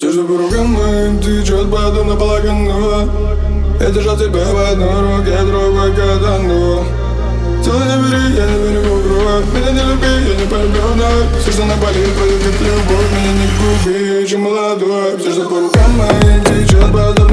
Все, что по рукам моим течет подобно полоконного. Я держал тебя в одной руке, другой катану. Тело не бери, я не берегу кровь. Меня не люби, я не полюблю вновь. Все, что напалит, пройдет как любовь. Меня не губи, еще молодой. Все, что по рукам моим течет подобно